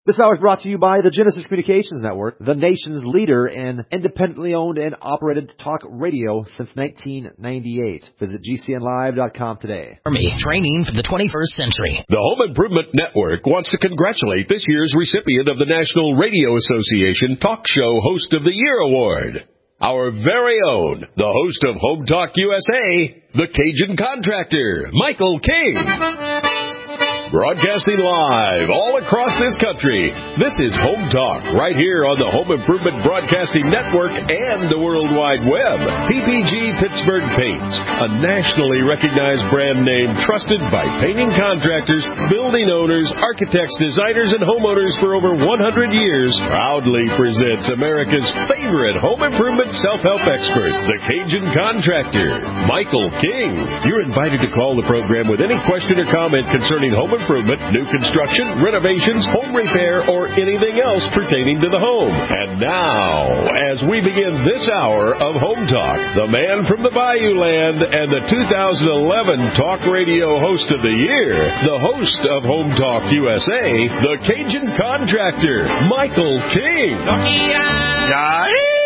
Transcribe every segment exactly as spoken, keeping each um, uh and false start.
This hour is brought to you by the Genesis Communications Network, the nation's leader in independently owned and operated talk radio since nineteen ninety-eight. Visit G C N live dot com today. Army, training for the twenty-first century. The Home Improvement Network wants to congratulate this year's recipient of the National Radio Association Talk Show Host of the Year Award. Our very own, the host of Home Talk U S A, the Cajun Contractor, Michael King. Broadcasting live all across this country, this is Home Talk, right here on the Home Improvement Broadcasting Network and the World Wide Web. P P G Pittsburgh Paints, a nationally recognized brand name trusted by painting contractors, building owners, architects, designers, and homeowners for over one hundred years, proudly presents America's favorite home improvement self-help expert, the Cajun Contractor, Michael King. You're invited to call the program with any question or comment concerning home improvement, new construction, renovations, home repair, or anything else pertaining to the home. And now, as we begin this hour of Home Talk, the man from the Bayou Land and the two thousand eleven Talk Radio Host of the Year, the host of Home Talk U S A, the Cajun Contractor, Michael King. Yeah,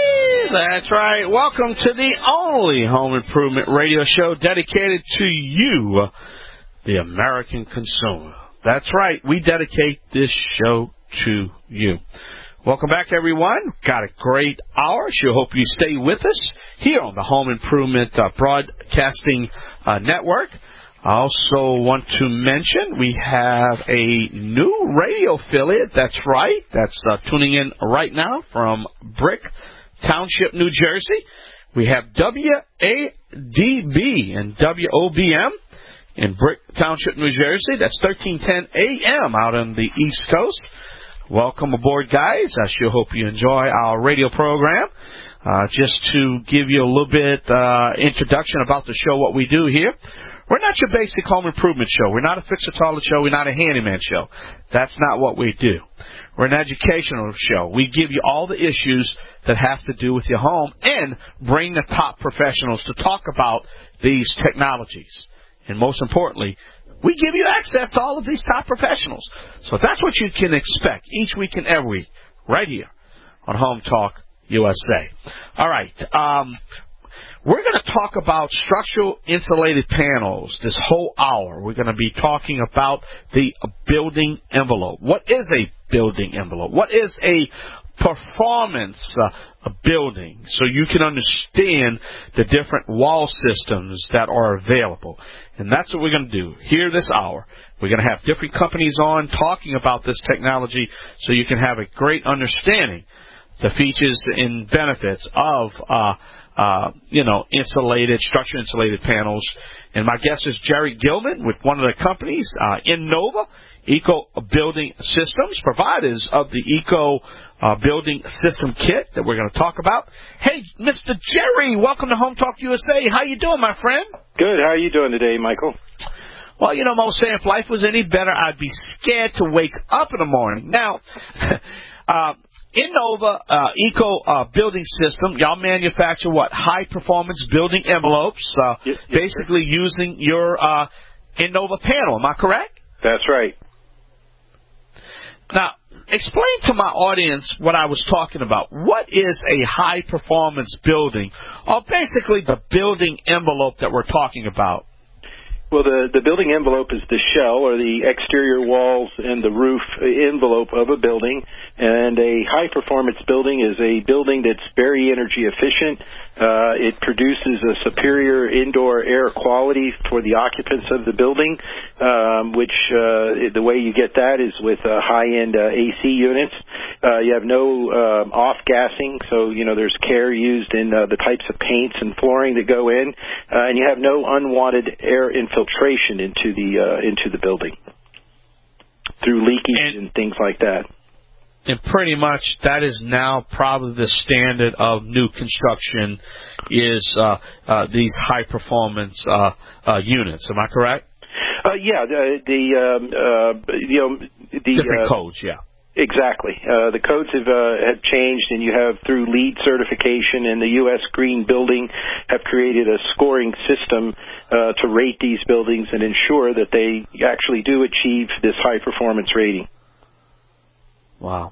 that's right. Welcome to the only home improvement radio show dedicated to you, the American consumer. That's right. We dedicate this show to you. Welcome back, everyone. Got a great hour. Sure hope you stay with us here on the Home Improvement uh, Broadcasting uh, Network. I also want to mention we have a new radio affiliate. That's right. That's uh, tuning in right now from Brick Township, New Jersey. We have W A D B and W O B M. in Brick Township, New Jersey. That's thirteen ten A M out on the East Coast. Welcome aboard, guys. I sure hope you enjoy our radio program. Uh, just to give you a little bit uh, introduction about the show, what we do here. We're not your basic home improvement show. We're not a fix-a-toilet show. We're not a handyman show. That's not what we do. We're an educational show. We give you all the issues that have to do with your home and bring the top professionals to talk about these technologies. And most importantly, we give you access to all of these top professionals. So that's what you can expect each week and every week right here on Home Talk U S A. All right. Um, we're going to talk about structural insulated panels this whole hour. We're going to be talking about the building envelope. What is a building envelope? What is a performance uh, building, so you can understand the different wall systems that are available. And that's what we're going to do here this hour. We're going to have different companies on talking about this technology so you can have a great understanding the features and benefits of uh, uh, you know, insulated, structure insulated panels. And my guest is Jerry Gilman with one of the companies, uh, Innova Eco Building Systems, providers of the Eco uh, Building System Kit that we're going to talk about. Hey, Mister Jerry, welcome to Home Talk U S A. How you doing, my friend? Good. How are you doing today, Michael? Well, you know, Mo, saying if life was any better, I'd be scared to wake up in the morning. Now, uh, Innova uh, Eco uh, Building System, y'all manufacture what? High-performance building envelopes, uh, yes, yes, basically sir. using your uh, Innova panel. Am I correct? That's right. Now, explain to my audience what I was talking about. What is a high-performance building, or basically the building envelope that we're talking about? Well, the, the building envelope is the shell or the exterior walls and the roof envelope of a building. And a high-performance building is a building that's very energy efficient. Uh, it produces a superior indoor air quality for the occupants of the building, um, which uh, the way you get that is with uh, high-end uh, A C units. Uh, you have no uh, off-gassing, so, you know, there's care used in uh, the types of paints and flooring that go in. Uh, and you have no unwanted air infiltration into the uh, into the building through leakage and, and things like that. And pretty much that is now probably the standard of new construction is uh, uh, these high-performance uh, uh, units. Am I correct? Uh, yeah, the, the um, uh, you know the different uh, codes. Yeah. Exactly. Uh, the codes have uh, have changed, and you have, through LEED certification and the U S Green Building, have created a scoring system uh, to rate these buildings and ensure that they actually do achieve this high-performance rating. Wow.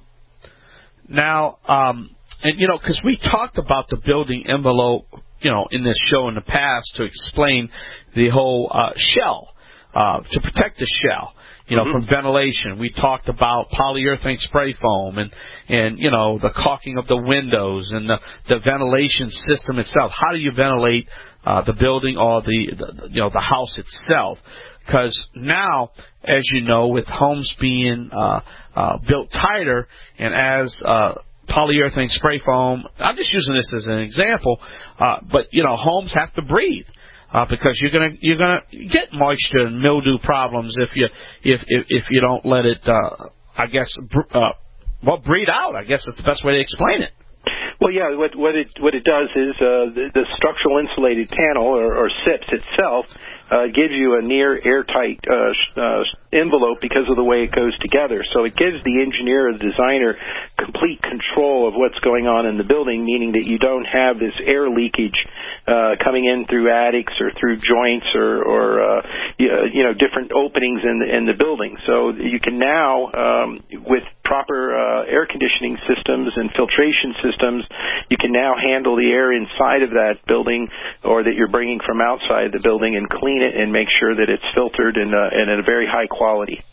Now, um, and you know, because we talked about the building envelope, you know, in this show in the past to explain the whole uh, shell, uh, to protect the shell, you know, mm-hmm. from ventilation. We talked about polyurethane spray foam and, and you know, the caulking of the windows and the, the ventilation system itself. How do you ventilate uh, the building or the, the, you know, the house itself? Because now, as you know, with homes being uh, uh, built tighter and as uh, polyurethane spray foam, I'm just using this as an example, uh, but, you know, homes have to breathe. Uh, because you're gonna you're gonna get moisture and mildew problems if you if if, if you don't let it uh, I guess uh, well breathe out. I guess is the best way to explain it. Well, yeah, what what it what it does is uh, the, the structural insulated panel or, or S I P S itself uh, gives you a near airtight uh, uh, envelope because of the way it goes together. So it gives the engineer or the designer complete control of what's going on in the building, meaning that you don't have this air leakage uh, coming in through attics or through joints or, or uh, you know, different openings in the, in the building. So you can now, um, with proper uh, air conditioning systems and filtration systems, you can now handle the air inside of that building or that you're bringing from outside the building and clean it and make sure that it's filtered and, uh, and at a very high quality.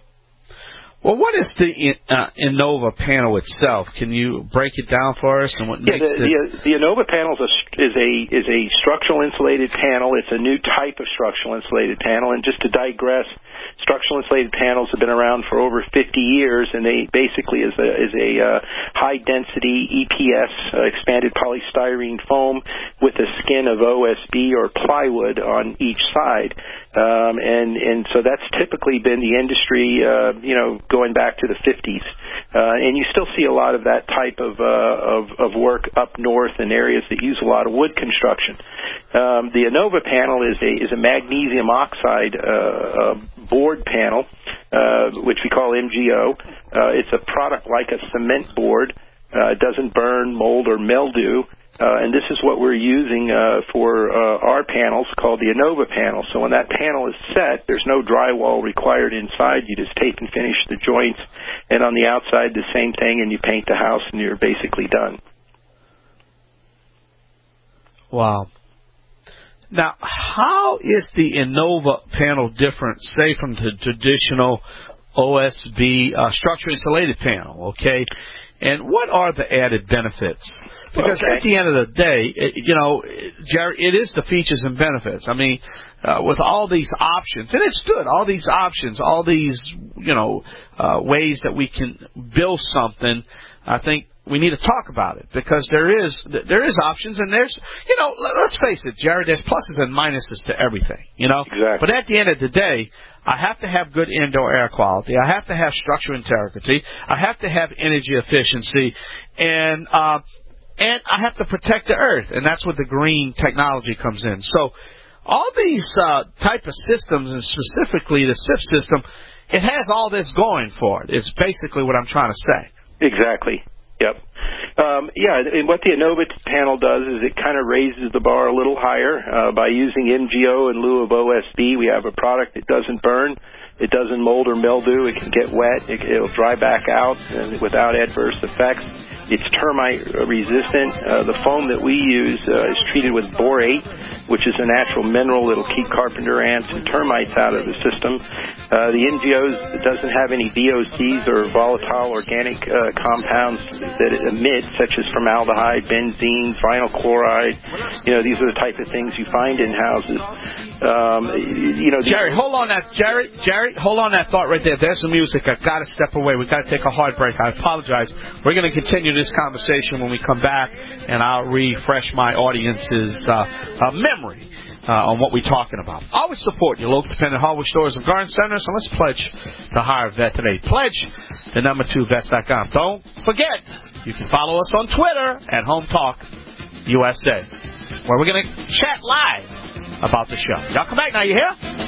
Well, what is the uh, Innova panel itself? Can you break it down for us and what yeah, makes the, it? The, the Innova panel is a, is a is a structural insulated panel. It's a new type of structural insulated panel. And just to digress, structural insulated panels have been around for over fifty years, and they basically is a is a uh, high density E P S uh, expanded polystyrene foam with a skin of O S B or plywood on each side. Um, and, and so that's typically been the industry, uh, you know, going back to the fifties. Uh, and you still see a lot of that type of, uh, of, of work up north in areas that use a lot of wood construction. Um, the Innova panel is a, is a magnesium oxide, uh, uh board panel, uh, which we call M G O. Uh, it's a product like a cement board. Uh, it doesn't burn, mold, or mildew. Uh, and this is what we're using uh, for uh, our panels called the Innova panel. So when that panel is set, there's no drywall required inside. You just tape and finish the joints, and on the outside the same thing, and you paint the house, and you're basically done. Wow. Now, how is the Innova panel different, say, from the traditional O S B uh, structure insulated panel, okay? And what are the added benefits? Because okay. at the end of the day, it, you know, Jerry, it is the features and benefits. I mean, uh, with all these options, and it's good, all these options, all these, you know, uh, ways that we can build something, I think we need to talk about it because there is there is options and there's, you know, let's face it, Jerry, there's pluses and minuses to everything, you know. Exactly. But at the end of the day, I have to have good indoor air quality. I have to have structural integrity. I have to have energy efficiency, and uh, and I have to protect the earth, and that's where the green technology comes in. So all these uh, type of systems, and specifically the S I P S system, it has all this going for it. It's basically what I'm trying to say. Exactly. Yep. Um, yeah, and what the Innova panel does is it kind of raises the bar a little higher. Uh, by using M G O in lieu of O S B, we have a product that doesn't burn, it doesn't mold or mildew, it can get wet, it, it'll dry back out and without adverse effects. It's termite resistant. Uh, the foam that we use uh, is treated with borate, which is a natural mineral that will keep carpenter ants and termites out of the system. Uh, the M G Os doesn't have any V O Cs or volatile organic uh, compounds that it emits, such as formaldehyde, benzene, vinyl chloride. You know, these are the type of things you find in houses. Um, you know, Jerry, hold on that. Jerry, Jerry, hold on that thought right there. There's some music. I've got to step away. We've got to take a hard break. I apologize. We're going to continue this conversation when we come back, and I'll refresh my audience's uh, uh, memory uh, on what we're talking about. Always support your local independent hardware stores and garden centers, and let's pledge to hire a vet today. Pledge the number two vets dot com. Don't forget, you can follow us on Twitter at Home Talk U S A, where we're going to chat live about the show. Y'all come back now, you hear?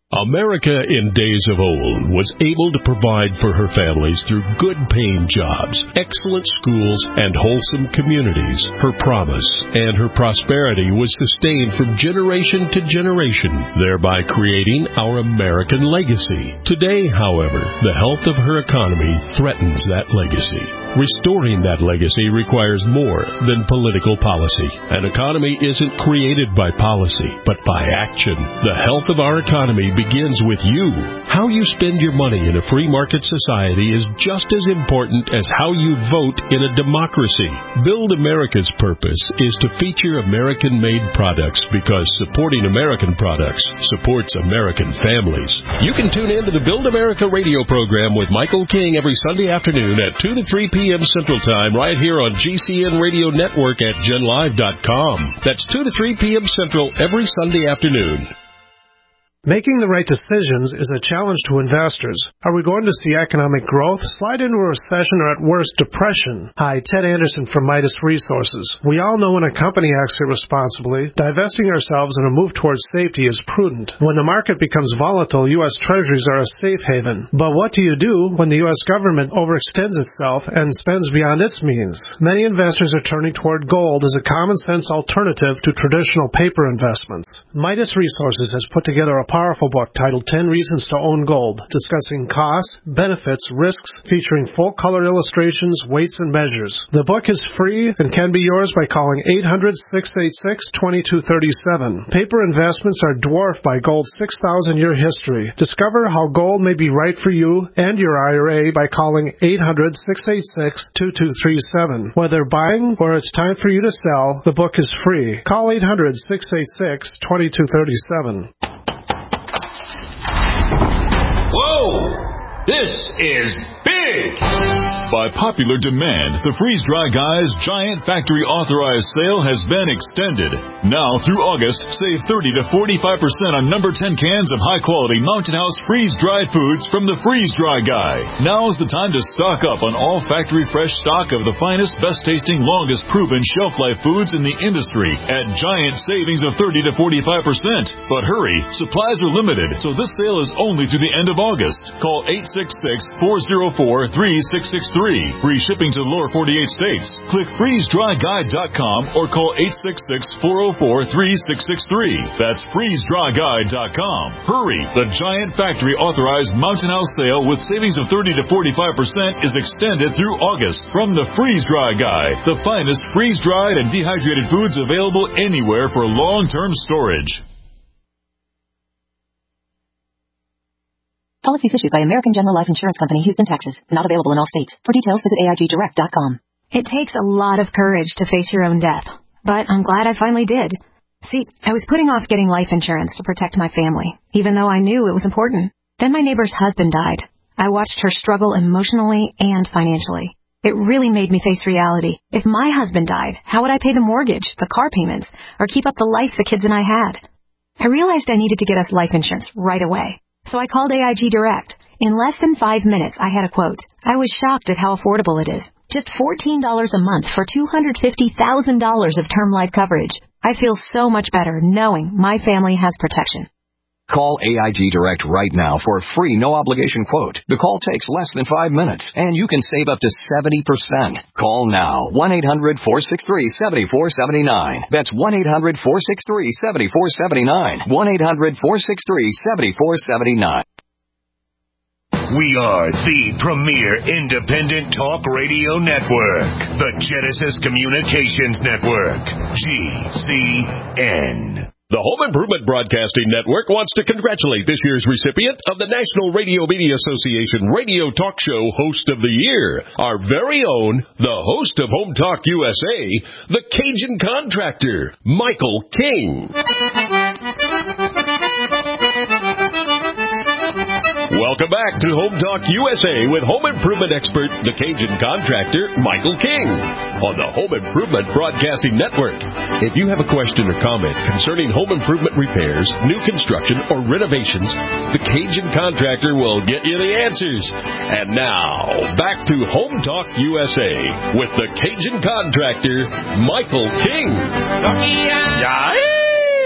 America in days of old was able to provide for her families through good-paying jobs, excellent schools, and wholesome communities. Her promise and her prosperity was sustained from generation to generation, thereby creating our American legacy. Today, however, the health of her economy threatens that legacy. Restoring that legacy requires more than political policy. An economy isn't created by policy, but by action. The health of our economy begins with you. How you spend your money in a free market society is just as important as how you vote in a democracy. Build America's purpose is to feature American-made products because supporting American products supports American families. You can tune in to the Build America radio program with Michael King every Sunday afternoon at two to three p.m. Central Time right here on G C N Radio Network at gen live dot com. That's two to three p.m. Central every Sunday afternoon. Making the right decisions is a challenge to investors. Are we going to see economic growth, slide into a recession, or at worst, depression? Hi, Ted Anderson from Midas Resources. We all know when a company acts irresponsibly, divesting ourselves in a move towards safety is prudent. When the market becomes volatile, U S Treasuries are a safe haven. But what do you do when the U S government overextends itself and spends beyond its means? Many investors are turning toward gold as a common-sense alternative to traditional paper investments. Midas Resources has put together a powerful book titled ten Reasons to Own Gold, discussing costs, benefits, risks, featuring full-color illustrations, weights, and measures. The book is free and can be yours by calling eight hundred, six eight six, two two three seven. Paper investments are dwarfed by gold's six thousand year history. Discover how gold may be right for you and your I R A by calling eight hundred, six eight six, two two three seven. Whether buying or it's time for you to sell, the book is free. Call eight hundred, six eight six, two two three seven. Whoa! This is big! By popular demand, the Freeze Dry Guy's giant factory authorized sale has been extended. Now through August, save thirty to forty-five percent on number ten cans of high quality Mountain House freeze dried foods from the Freeze Dry Guy. Now's the time to stock up on all factory fresh stock of the finest, best tasting, longest proven shelf life foods in the industry at giant savings of thirty to forty-five percent. But hurry, supplies are limited, so this sale is only through the end of August. Call eight six six, four oh four, three six six three. Free shipping to the lower forty-eight states. Click freeze dry guide dot com or call eight six six, four oh four, three six six three. That's freeze dry guide dot com. Hurry! The giant factory authorized Mountain House sale with savings of thirty to forty-five percent is extended through August from the Freeze Dry Guy, the finest freeze-dried and dehydrated foods available anywhere for long-term storage. Policies issued by American General Life Insurance Company, Houston, Texas. Not available in all states. For details, visit A I G direct dot com. It takes a lot of courage to face your own death, but I'm glad I finally did. See, I was putting off getting life insurance to protect my family, even though I knew it was important. Then my neighbor's husband died. I watched her struggle emotionally and financially. It really made me face reality. If my husband died, how would I pay the mortgage, the car payments, or keep up the life the kids and I had? I realized I needed to get us life insurance right away. So I called A I G Direct. In less than five minutes, I had a quote. I was shocked at how affordable it is. Just fourteen dollars a month for two hundred fifty thousand dollars of term life coverage. I feel so much better knowing my family has protection. Call A I G Direct right now for a free, no-obligation quote. The call takes less than five minutes, and you can save up to seventy percent. Call now, one eight hundred, four six three, seven four seven nine. That's one eight hundred, four six three, seven four seven nine. one eight hundred, four six three, seven four seven nine. We are the premier independent talk radio network, the Genesis Communications Network, G C N. The Home Improvement Broadcasting Network wants to congratulate this year's recipient of the National Radio Media Association Radio Talk Show Host of the Year, our very own, the host of Home Talk U S A, the Cajun Contractor, Michael King. Welcome back to Home Talk U S A with home improvement expert, the Cajun Contractor, Michael King, on the Home Improvement Broadcasting Network. If you have a question or comment concerning home improvement repairs, new construction, or renovations, the Cajun Contractor will get you the answers. And now, back to Home Talk U S A with the Cajun Contractor, Michael King. Yeah.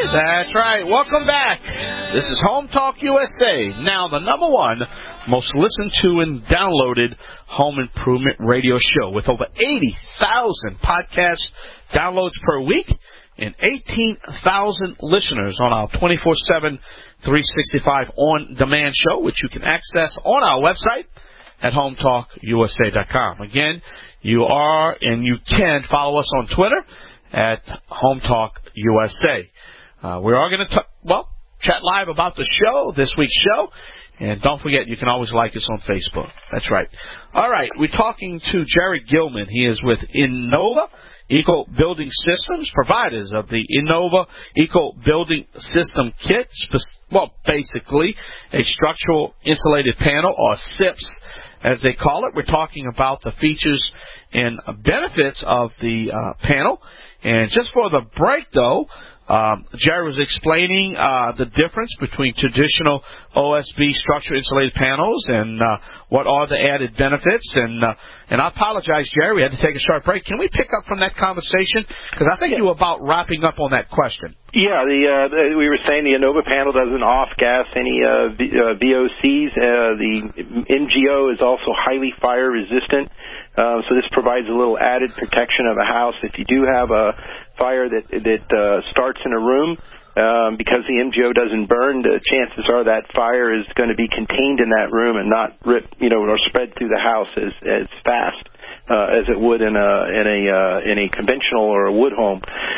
That's right. Welcome back. This is Home Talk U S A. Now, the number one most listened to and downloaded home improvement radio show with over eighty thousand podcast downloads per week and eighteen thousand listeners on our twenty-four seven, three sixty-five on-demand show, which you can access on our website at home talk U S A dot com. Again, you are and you can follow us on Twitter at Home Talk U S A. Uh, we are going to, well, chat live about the show, this week's show. And don't forget, you can always like us on Facebook. That's right. All right, we're talking to Jerry Gilman. He is with Innova Eco Building Systems, providers of the Innova Eco Building System Kit. Well, basically, a structural insulated panel, or S I P S, as they call it. We're talking about the features and benefits of the uh, panel. And just for the break, though, um, Jerry was explaining uh, the difference between traditional O S B structural insulated panels and uh, what are the added benefits. And uh, and I apologize, Jerry, we had to take a short break. Can we pick up from that conversation? Because I think you were about wrapping up on that question. Yeah, the, uh, the we were saying the Innova panel doesn't off-gas any uh, v, uh, V O Cs. Uh, the M G O is also highly fire-resistant. Uh, so this provides a little added protection of a house. If you do have a fire that that uh, starts in a room, um, because the M G O doesn't burn, the chances are that fire is going to be contained in that room and not rip, you know, or spread through the house as as fast uh, as it would in a in a uh, in a conventional or a wood home.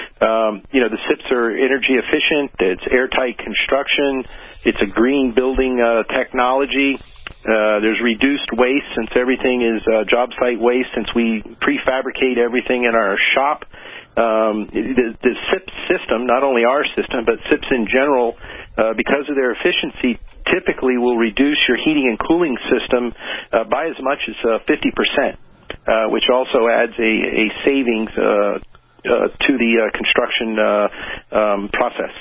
Um, you know, the S I Ps are energy efficient. It's airtight construction. It's a green building uh, technology. Uh, there's reduced waste since everything is uh, job site waste, since we prefabricate everything in our shop. Um, the, the S I P system, not only our system, but S I Ps in general, uh, because of their efficiency, typically will reduce your heating and cooling system uh, by as much as uh, fifty percent, uh, which also adds a, a savings uh, uh, to the uh, construction uh, um, process.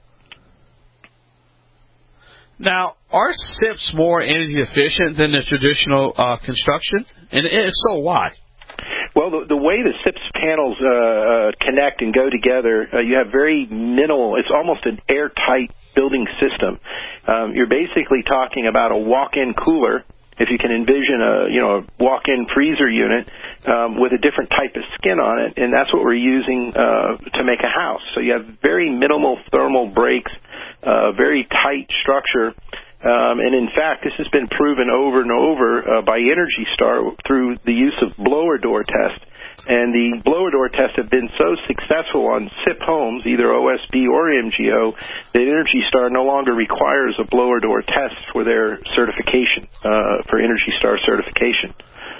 Now, are S I Ps more energy efficient than the traditional uh, construction? And if so, why? Well, the, the way the S I P S panels uh, uh, connect and go together, uh, you have very minimal, it's almost an airtight building system. Um, you're basically talking about a walk-in cooler, if you can envision a, you know, a walk-in freezer unit um, with a different type of skin on it, and that's what we're using uh, to make a house. So you have very minimal thermal breaks, uh, very tight structure. Um, and in fact, this has been proven over and over uh, by Energy Star through the use of blower door tests. And the blower door tests have been so successful on S I P homes, either O S B or M G O, that Energy Star no longer requires a blower door test for their certification, uh, for Energy Star certification.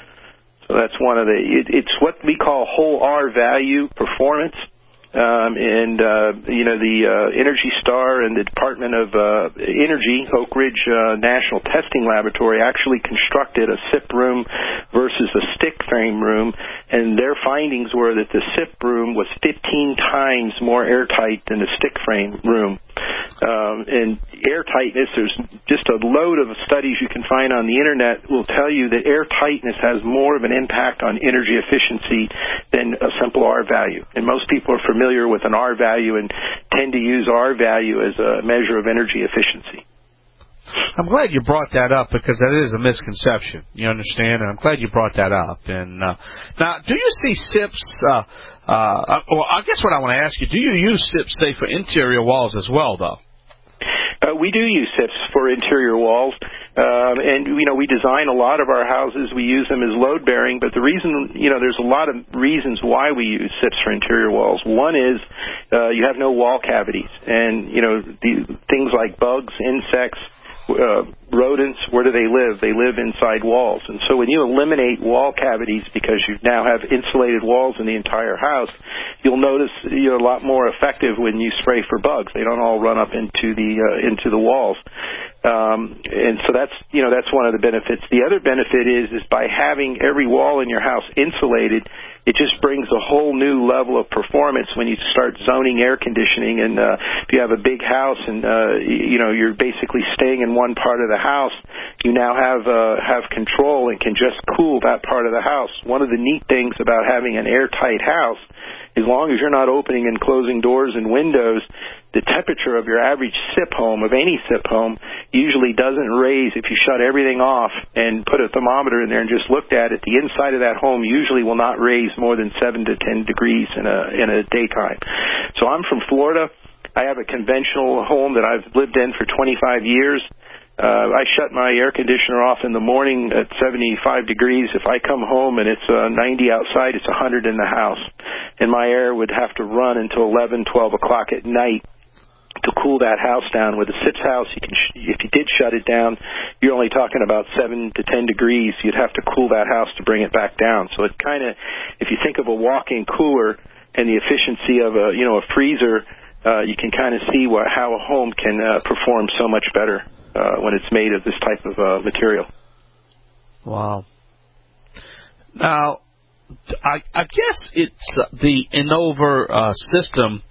So that's one of the, it, it's what we call whole R value performance. Um, and, uh, you know, the uh, Energy Star and the Department of uh, Energy, Oak Ridge uh, National Testing Laboratory, actually constructed a S I P room versus a stick frame room, and their findings were that the S I P room was fifteen times more airtight than the stick frame room. Um, and airtightness, there's just a load of studies you can find on the Internet will tell you that airtightness has more of an impact on energy efficiency than a simple R value. And most people are familiar with an R value and tend to use R value as a measure of energy efficiency. I'm glad you brought that up, because that is a misconception. You understand? And I'm glad you brought that up. And uh, now, do you see S I Ps? Uh, uh, well, I guess what I want to ask you: do you use S I Ps, say, for interior walls as well, though? Uh, we do use S I Ps for interior walls, um, and you know we design a lot of our houses. We use them as load bearing, but the reason, you know, there's a lot of reasons why we use S I Ps for interior walls. One is uh, you have no wall cavities, and you know the things like bugs, insects. Uh, rodents, where do they live? They live inside walls. And so when you eliminate wall cavities because you now have insulated walls in the entire house, you'll notice you're a lot more effective when you spray for bugs. They don't all run up into the uh, into the walls. Um, and so that's, you know, that's one of the benefits. The other benefit is, is by having every wall in your house insulated, it just brings a whole new level of performance when you start zoning air conditioning. And uh, if you have a big house and, uh, you know, you're basically staying in one part of the house, you now have uh, have control and can just cool that part of the house. One of the neat things about having an airtight house, as long as you're not opening and closing doors and windows, the temperature of your average S I P home, of any S I P home, usually doesn't raise if you shut everything off and put a thermometer in there and just looked at it. The inside of that home usually will not raise more than seven to ten degrees in a in a daytime. So I'm from Florida. I have a conventional home that I've lived in for twenty-five years. Uh, I shut my air conditioner off in the morning at seventy-five degrees. If I come home and it's uh, ninety outside, it's one hundred in the house. And my air would have to run until eleven, twelve o'clock at night to cool that house down. With a S I P house, you can, sh- if you did shut it down, you're only talking about seven to ten degrees. You'd have to cool that house to bring it back down. So it kind of, if you think of a walk-in cooler and the efficiency of a, you know, a freezer, uh, you can kind of see what, how a home can uh, perform so much better uh, when it's made of this type of uh, material. Wow. Now, I, I guess it's uh, the Innova uh, system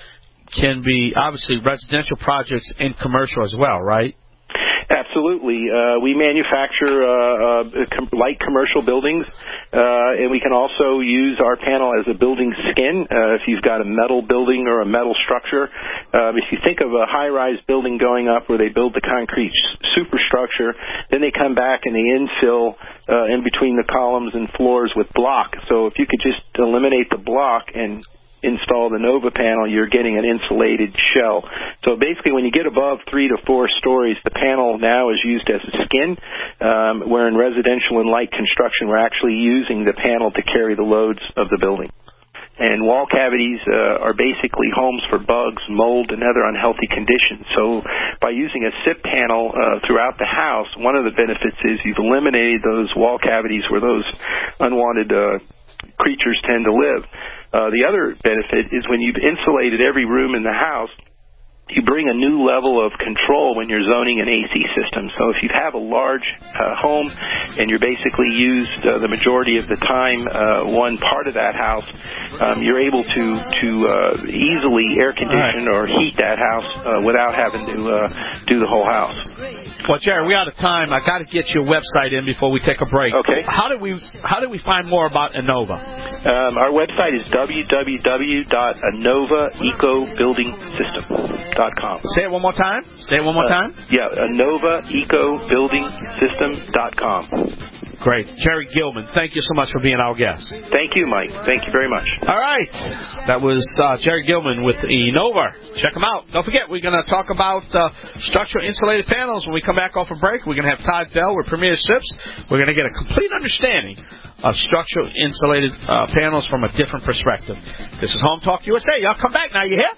can be obviously residential projects and commercial as well, right? Absolutely. Uh, we manufacture uh, uh, com- light commercial buildings, uh, and we can also use our panel as a building skin uh, if you've got a metal building or a metal structure. Um, if you think of a high-rise building going up where they build the concrete superstructure, then they come back and they infill uh, in between the columns and floors with block. So if you could just eliminate the block and install the Nova panel, you're getting an insulated shell. So basically, when you get above three to four stories, the panel now is used as a skin, um, where in residential and light construction, we're actually using the panel to carry the loads of the building. And wall cavities uh, are basically homes for bugs, mold, and other unhealthy conditions. So by using a S I P panel uh, throughout the house, one of the benefits is you've eliminated those wall cavities where those unwanted uh, creatures tend to live. Uh, the other benefit is when you've insulated every room in the house, you bring a new level of control when you're zoning an A C system. So if you have a large uh, home and you're basically used uh, the majority of the time uh, one part of that house, um, you're able to to uh, easily air condition or heat that house uh, without having to uh, do the whole house. Well, Jerry, we're out of time. I got to get your website in before we take a break. Okay. How do we how do we find more about Innova? Um, our website is w w w dot innova eco building system dot com. Say it one more time. Say it one more uh, time. Yeah, innova eco building system dot com. Great. Jerry Gilman, thank you so much for being our guest. Thank you, Mike. Thank you very much. All right. That was uh, Jerry Gilman with Innova. Check them out. Don't forget, we're going to talk about uh, structural insulated panels when we come back off a break. We're going to have Todd Bell with Premier S I Ps. We're going to get a complete understanding of structural insulated uh, panels from a different perspective. This is Home Talk U S A. Y'all come back now. You hear?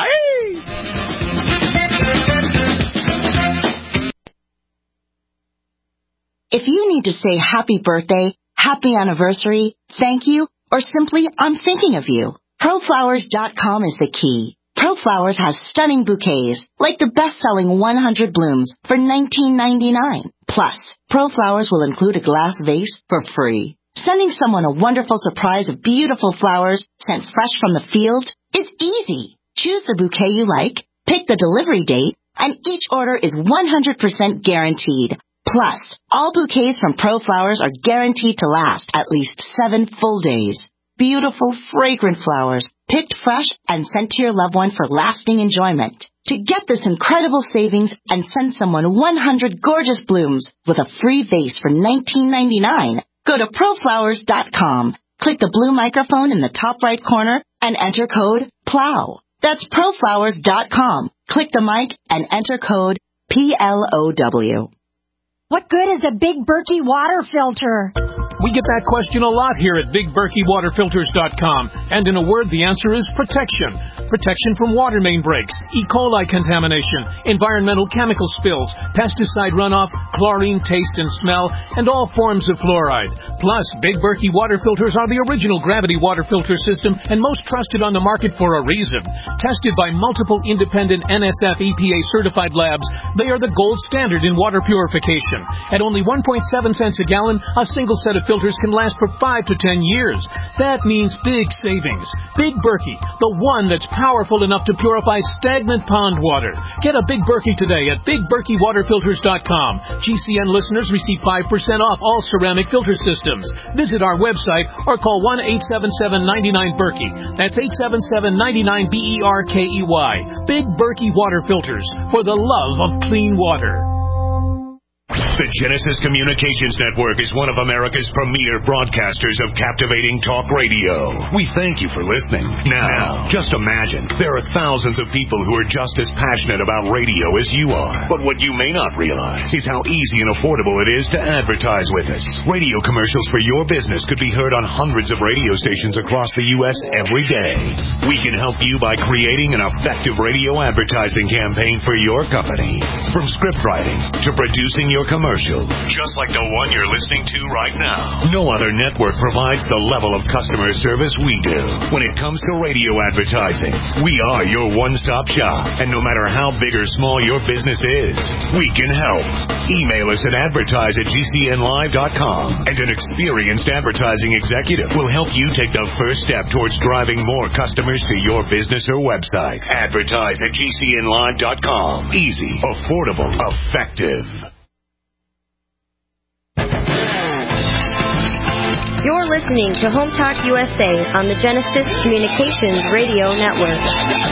Yay! If you need to say happy birthday, happy anniversary, thank you, or simply I'm thinking of you, pro flowers dot com is the key. ProFlowers has stunning bouquets, like the best-selling one hundred blooms for nineteen ninety-nine. Plus, ProFlowers will include a glass vase for free. Sending someone a wonderful surprise of beautiful flowers sent fresh from the field is easy. Choose the bouquet you like, pick the delivery date, and each order is one hundred percent guaranteed. Plus, all bouquets from ProFlowers are guaranteed to last at least seven full days. Beautiful, fragrant flowers, picked fresh and sent to your loved one for lasting enjoyment. To get this incredible savings and send someone one hundred gorgeous blooms with a free vase for nineteen ninety-nine, go to pro flowers dot com, click the blue microphone in the top right corner, and enter code PLOW. That's pro flowers dot com. Click the mic and enter code P L O W. What good is a Big Berkey water filter? We get that question a lot here at big berkey water filters dot com. And in a word, the answer is protection. Protection from water main breaks, E. coli contamination, environmental chemical spills, pesticide runoff, chlorine taste and smell, and all forms of fluoride. Plus, Big Berkey water filters are the original gravity water filter system and most trusted on the market for a reason. Tested by multiple independent N S F E P A certified labs, they are the gold standard in water purification. At only one point seven cents a gallon, a single set of filters can last for five to ten years. That means big savings savings. Big Berkey, the one that's powerful enough to purify stagnant pond water. Get a Big Berkey today at big berkey water filters dot com. G C N listeners receive five percent off all ceramic filter systems. Visit our website or call one eight seven seven, nine nine, Berkey. That's eight seven seven, nine nine, B E R K E Y. Big Berkey Water Filters, for the love of clean water. The Genesis Communications Network is one of America's premier broadcasters of captivating talk radio. We thank you for listening. Now, just imagine, there are thousands of people who are just as passionate about radio as you are. But what you may not realize is how easy and affordable it is to advertise with us. Radio commercials for your business could be heard on hundreds of radio stations across the U S every day. We can help you by creating an effective radio advertising campaign for your company. From script writing to producing your commercial, just like the one you're listening to right now. No other network provides the level of customer service we do. When it comes to radio advertising, we are your one-stop shop. And no matter how big or small your business is, we can help. Email us at advertise at G C N live dot com, and an experienced advertising executive will help you take the first step towards driving more customers to your business or website. Advertise at G C N live dot com. Easy, affordable, effective. You're listening to Home Talk U S A on the Genesis Communications Radio Network.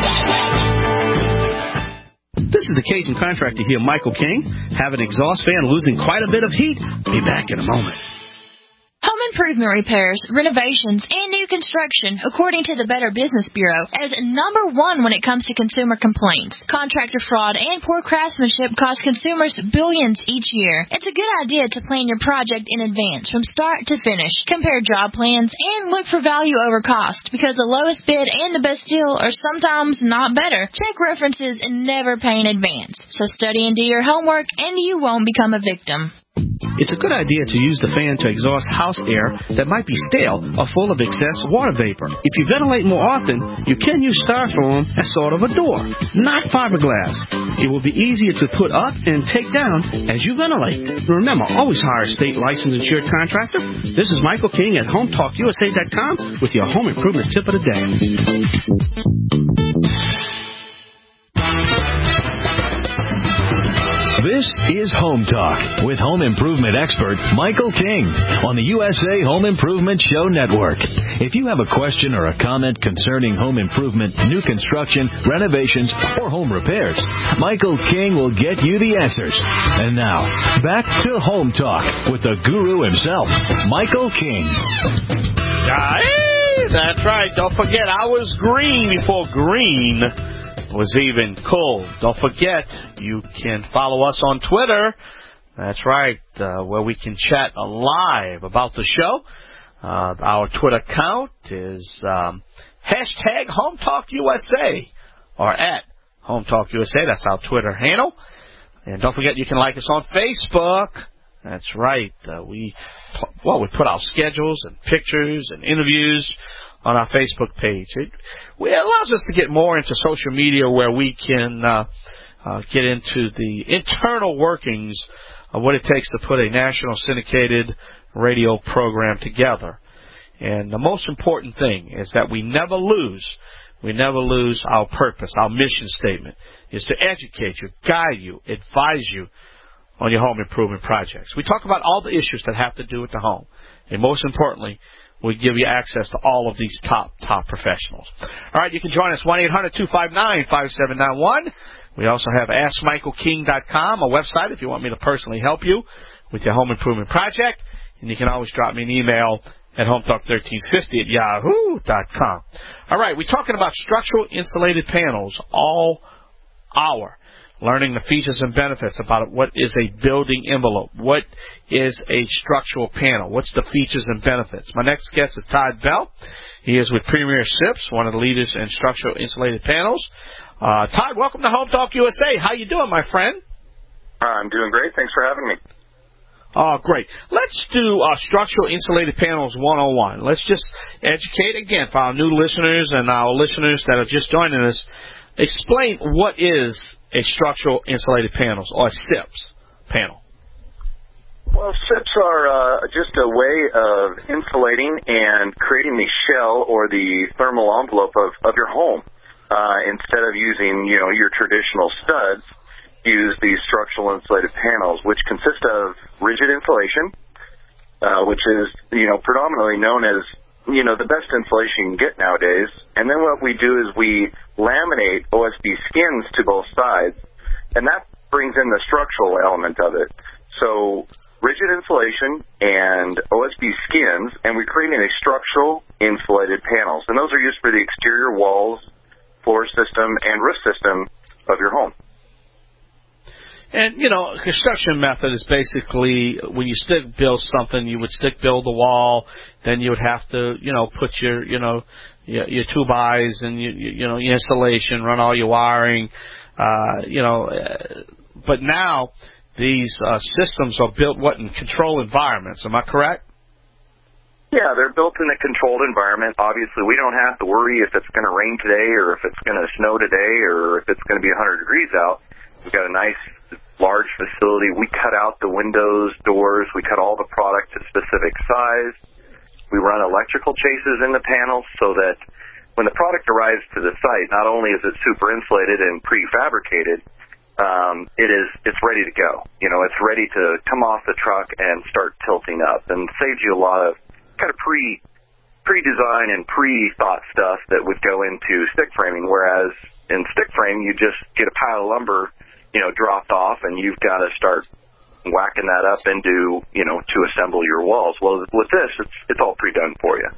This is the Cajun contractor here, Michael King. Have an exhaust fan losing quite a bit of heat? Be back in a moment. Home improvement repairs, renovations, and new construction, according to the Better Business Bureau, as number one when it comes to consumer complaints. Contractor fraud and poor craftsmanship cost consumers billions each year. It's a good idea to plan your project in advance from start to finish. Compare job plans and look for value over cost, because the lowest bid and the best deal are sometimes not better. Check references and never pay in advance. So study and do your homework, and you won't become a victim. It's a good idea to use the fan to exhaust house air that might be stale or full of excess water vapor. If you ventilate more often, you can use styrofoam as sort of a door, not fiberglass. It will be easier to put up and take down as you ventilate. Remember, always hire a state licensed insured contractor. This is Michael King at home talk U S A dot com with your home improvement tip of the day. This is Home Talk with home improvement expert Michael King on the U S A Home Improvement Show Network. If you have a question or a comment concerning home improvement, new construction, renovations, or home repairs, Michael King will get you the answers. And now, back to Home Talk with the guru himself, Michael King. Hey, that's right. Don't forget, I was green before green was even cool. Don't forget, you can follow us on Twitter. That's right, uh, where we can chat live about the show. Uh, our Twitter account is um, hashtag HomeTalkUSA or at HomeTalkUSA. That's our Twitter handle. And don't forget, you can like us on Facebook. That's right. Uh, we well, we put our schedules and pictures and interviews on our Facebook page. It, it allows us to get more into social media, where we can uh, uh, get into the internal workings of what it takes to put a national syndicated radio program together. And the most important thing is that we never lose, we never lose our purpose. Our mission statement is to educate you, guide you, advise you on your home improvement projects. We talk about all the issues that have to do with the home. And most importantly, we give you access to all of these top, top professionals. All right, you can join us, one eight hundred two five nine five seven nine one. We also have ask michael king dot com, a website, if you want me to personally help you with your home improvement project. And you can always drop me an email at home talk thirteen fifty at yahoo dot com. All right, we're talking about structural insulated panels all hour. Learning the features and benefits about what is a building envelope. What is a structural panel? What's the features and benefits? My next guest is Todd Bell. He is with Premier Sips, one of the leaders in structural insulated panels. Uh, Todd, welcome to Home Talk U S A. How you doing, my friend? I'm doing great. Thanks for having me. Oh, great. Let's do uh, structural insulated panels one oh one. Let's just educate, again, for our new listeners and our listeners that are just joining us. Explain what is a structural insulated panels, or a S I P S panel. Well, S I Ps are uh, just a way of insulating and creating the shell or the thermal envelope of, of your home. Uh, instead of using, you know, your traditional studs, use these structural insulated panels, which consist of rigid insulation, uh, which is, you know, predominantly known as, you know, the best insulation you can get nowadays. And then what we do is we laminate O S B skins to both sides, and that brings in the structural element of it. So rigid insulation and O S B skins, and we're creating a structural insulated panels. And those are used for the exterior walls, floor system, and roof system of your home. And, you know, construction method is basically when you stick build something, you would stick build the wall, then you would have to, you know, put your, you know, your, your two bys and, you, you know, your insulation, run all your wiring, uh, you know. Uh, but now these uh, systems are built, what, in controlled environments. Am I correct? Yeah, they're built in a controlled environment. Obviously, we don't have to worry if it's going to rain today or if it's going to snow today or if it's going to be one hundred degrees out. We've got a nice, large facility. We cut out the windows, doors. We cut all the product to specific size. We run electrical chases in the panels so that when the product arrives to the site, not only is it super insulated and prefabricated, um, it is, it's ready to go. You know, it's ready to come off the truck and start tilting up, and saves you a lot of kind of pre, pre-design and pre-thought stuff that would go into stick framing, whereas in stick frame, you just get a pile of lumber, you know, dropped off, and you've got to start whacking that up into, you know, to assemble your walls. Well, with this, it's, it's all pre-done for you.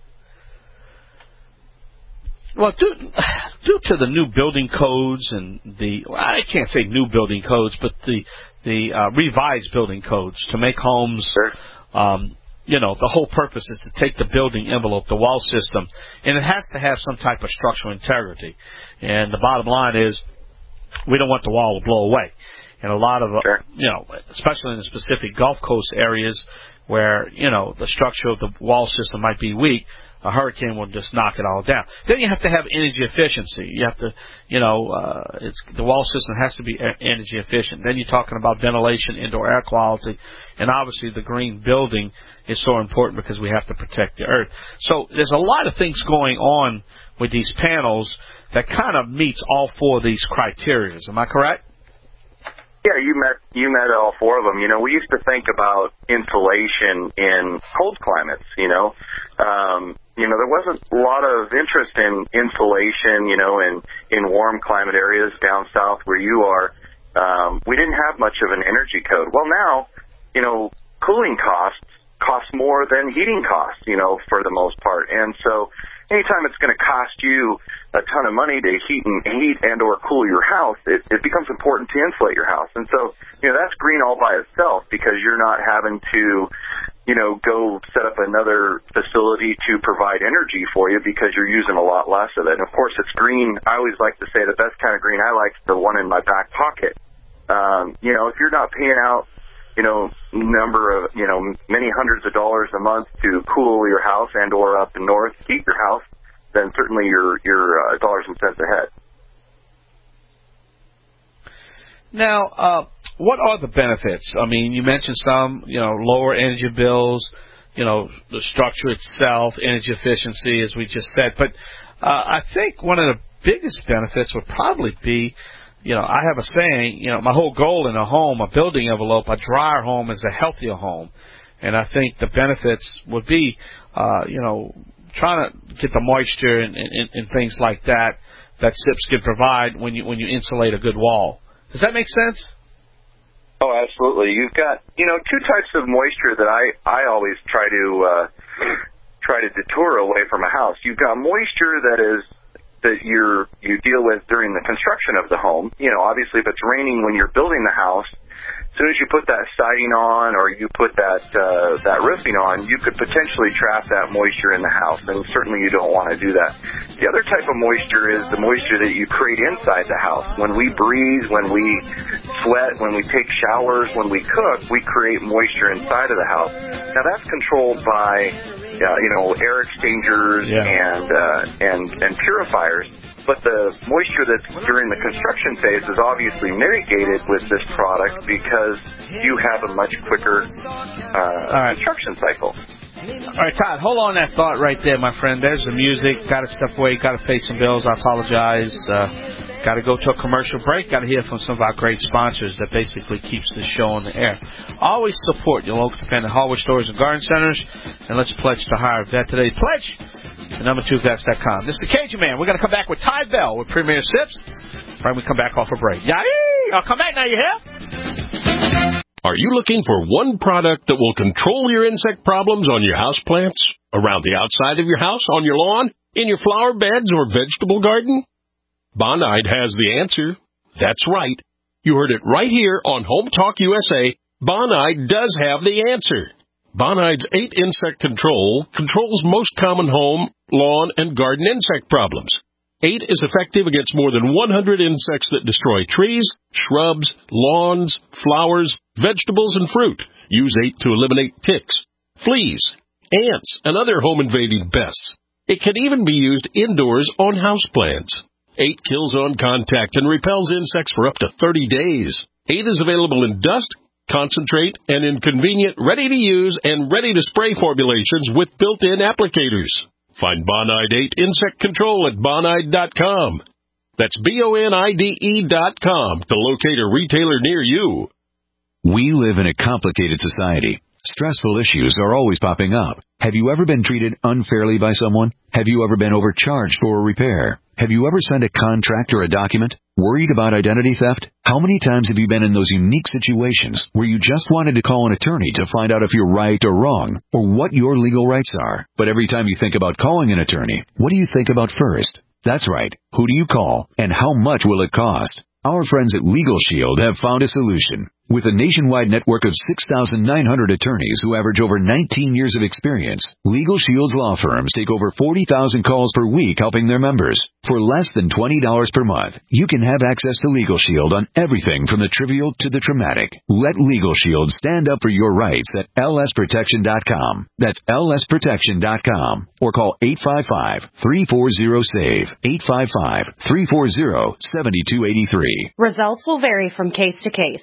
Well, due, due to the new building codes and the, well, I can't say new building codes, but the, the uh, revised building codes to make homes, sure. um, you know, the whole purpose is to take the building envelope, the wall system, and it has to have some type of structural integrity. And the bottom line is we don't want the wall to blow away. And a lot of, sure. you know, especially in the specific Gulf Coast areas where, you know, the structure of the wall system might be weak, a hurricane will just knock it all down. Then you have to have energy efficiency. You have to, you know, uh, it's, the wall system has to be energy efficient. Then you're talking about ventilation, indoor air quality, and obviously the green building is so important because we have to protect the earth. So there's a lot of things going on with these panels that kind of meets all four of these criteria. Am I correct? Yeah, you met you met all four of them. You know, we used to think about insulation in cold climates. You know, um, you know, there wasn't a lot of interest in insulation. You know, in in warm climate areas down south where you are, um, we didn't have much of an energy code. Well, now, you know, cooling costs cost more than heating costs. You know, for the most part, and so anytime it's going to cost you a ton of money to heat and heat and or cool your house, it, it becomes important to insulate your house. And so, you know, that's green all by itself because you're not having to, you know, go set up another facility to provide energy for you because you're using a lot less of it. And of course, it's green. I always like to say the best kind of green I like is the one in my back pocket. Um, you know, if you're not paying out, you know, number of, you know, many hundreds of dollars a month to cool your house and or up in north heat your house, then certainly you're, you're uh, dollars and cents ahead. Now, uh, what are the benefits? I mean, you mentioned some, you know, lower energy bills, you know, the structure itself, energy efficiency, as we just said. But uh, I think one of the biggest benefits would probably be, you know, I have a saying, you know, my whole goal in a home, a building envelope, a drier home is a healthier home. And I think the benefits would be, uh, you know, trying to get the moisture and, and, and things like that that S I Ps can provide when you when you insulate a good wall. Does that make sense? Oh, absolutely. You've got, you know, two types of moisture that I, I always try to uh, try to detour away from a house. You've got moisture that is that you're you deal with during the construction of the home. You know, obviously, if it's raining when you're building the house, as soon as you put that siding on or you put that uh, that roofing on, you could potentially trap that moisture in the house, and certainly you don't want to do that. The other type of moisture is the moisture that you create inside the house. When we breathe, when we sweat, when we take showers, when we cook, we create moisture inside of the house. Now that's controlled by, uh, you know, air exchangers yeah. and, uh, and and purifiers. But the moisture that's during the construction phase is obviously mitigated with this product because you have a much quicker uh, right. construction cycle. All right, Todd, hold on that thought right there, my friend. There's the music. Got to step away. Got to pay some bills. I apologize. Uh, got to go to a commercial break. Got to hear from some of our great sponsors that basically keeps the show on the air. Always support your local independent hardware stores and garden centers. And let's pledge to hire a vet today. Pledge to number two vets dot com. This is the Cajun Man. We're going to come back with Ty Bell with Premier Sips. Right, we come back off a break. Yay! I'll come back now. You hear? Are you looking for one product that will control your insect problems on your houseplants, around the outside of your house, on your lawn, in your flower beds or vegetable garden? Bonide has the answer. That's right. You heard it right here on Home Talk U S A. Bonide does have the answer. Bonide's eight Insect Control controls most common home, lawn, and garden insect problems. eight is effective against more than one hundred insects that destroy trees, shrubs, lawns, flowers, vegetables, and fruit. Use eight to eliminate ticks, fleas, ants, and other home-invading pests. It can even be used indoors on houseplants. eight kills on contact and repels insects for up to thirty days. eight is available in dust, concentrate, and in convenient, ready-to-use and ready-to-spray formulations with built-in applicators. Find Bonide eight Insect Control at bonide dot com. That's B O N I D E dot com to locate a retailer near you. We live in a complicated society. Stressful issues are always popping up. Have you ever been treated unfairly by someone? Have you ever been overcharged for a repair? Have you ever sent a contract or a document? Worried about identity theft? How many times have you been in those unique situations where you just wanted to call an attorney to find out if you're right or wrong, or what your legal rights are? But every time you think about calling an attorney, what do you think about first? That's right. Who do you call, and how much will it cost? Our friends at Legal Shield have found a solution. With a nationwide network of six thousand nine hundred attorneys who average over nineteen years of experience, Legal Shield's law firms take over forty thousand calls per week helping their members. For less than twenty dollars per month, you can have access to Legal Shield on everything from the trivial to the traumatic. Let Legal Shield stand up for your rights at L S protection dot com. That's L S protection dot com. Or call eight five five, three four zero, S A V E, eight five five, three four zero, seven two eight three. Results will vary from case to case.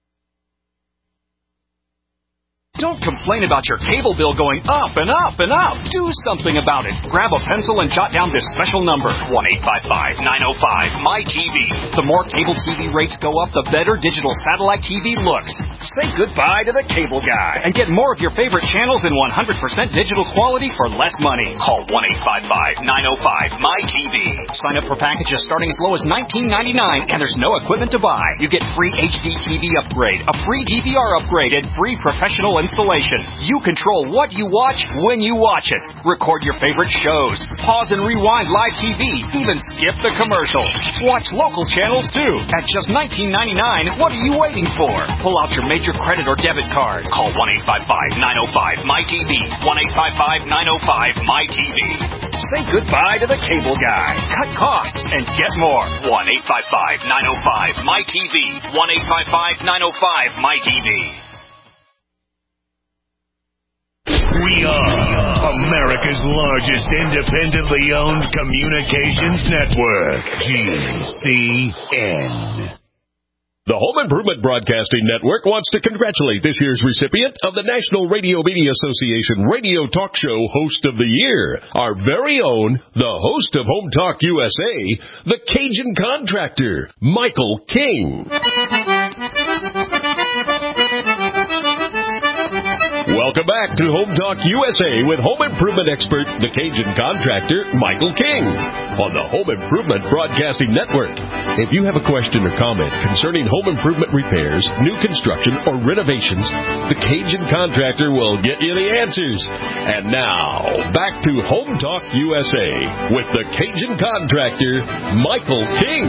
Don't complain about your cable bill going up and up and up. Do something about it. Grab a pencil and jot down this special number, one eight five five, nine oh five, M Y T V. The more cable T V rates go up, the better digital satellite T V looks. Say goodbye to the cable guy and get more of your favorite channels in one hundred percent digital quality for less money. Call one eight five five, nine oh five, M Y T V. Sign up for packages starting as low as nineteen ninety-nine, and there's no equipment to buy. You get free H D T V upgrade, a free D V R upgrade, and free professional installation. You control what you watch when you watch it. Record your favorite shows. Pause and rewind live T V. Even skip the commercials. Watch local channels too. At just nineteen ninety-nine, what are you waiting for? Pull out your major credit or debit card. Call one eight five five, nine oh five, M Y T V. one eight five five, nine oh five, M Y T V. Say goodbye to the cable guy. Cut costs and get more. one eight five five, nine oh five, M Y T V. one eight five five, nine oh five, M Y T V. We are America's largest independently owned communications network, G C N. The Home Improvement Broadcasting Network wants to congratulate this year's recipient of the National Radio Media Association Radio Talk Show Host of the Year, our very own, the host of Home Talk U S A, the Cajun Contractor, Michael King. Welcome back to Home Talk U S A with home improvement expert, the Cajun Contractor, Michael King, on the Home Improvement Broadcasting Network. If you have a question or comment concerning home improvement repairs, new construction, or renovations, the Cajun Contractor will get you the answers. And now, back to Home Talk U S A with the Cajun Contractor, Michael King.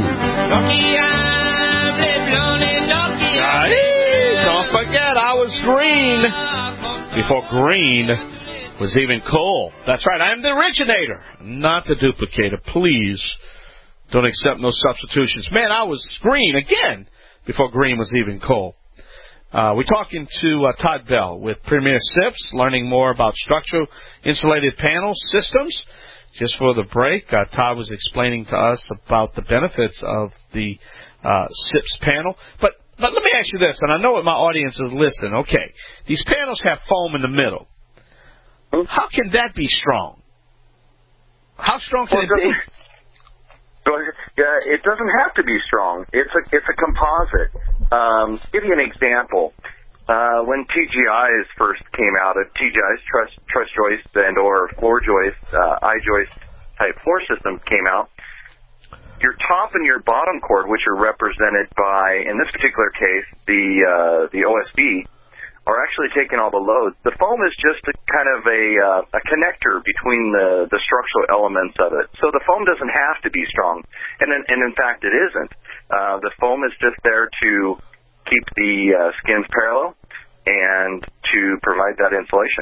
Don't forget, I was green before green was even cool. That's right, I am the originator, not the duplicator. Please don't accept no substitutions. Man, I was green again before green was even cool. Uh, we're talking to uh, Todd Bell with Premier S I Ps, learning more about structural insulated panel systems. Just for the break, uh, Todd was explaining to us about the benefits of the uh, S I Ps panel. But but let me ask you this, and I know what my audience is listening. Okay, these panels have foam in the middle. How can that be strong? How strong can well, it be? Uh, it doesn't have to be strong. It's a it's a composite. Um, give you an example. Uh, when T G Is first came out, uh, T G Is, truss, truss joist and or floor joist, uh, I-joist type floor systems came out, your top and your bottom cord, which are represented by, in this particular case, the uh, the O S B, are actually taking all the loads. The foam is just a kind of a uh, a connector between the, the structural elements of it. So the foam doesn't have to be strong, and in, and in fact it isn't. Uh, the foam is just there to keep the uh, skins parallel and to provide that insulation.